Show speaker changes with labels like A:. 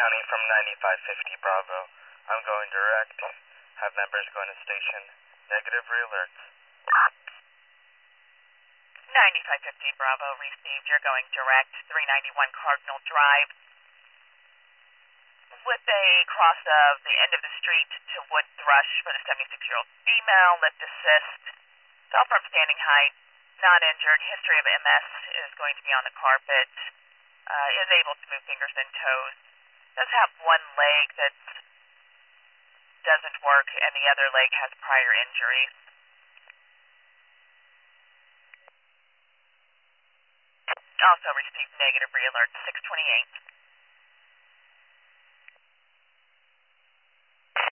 A: County from 9550 Bravo. I'm going direct. Have members going to station. Negative re-alerts.
B: 9550 Bravo received. You're going direct, 391 Cardinal Drive. With a cross of the end of the street to Wood Thrush for the 76-year-old female, lift assist. Fell from standing height, not injured. History of MS is going to be on the carpet. Is able to move fingers and toes. Does have one leg that doesn't work, and the other leg has prior injuries. Also received negative re-alert, 628.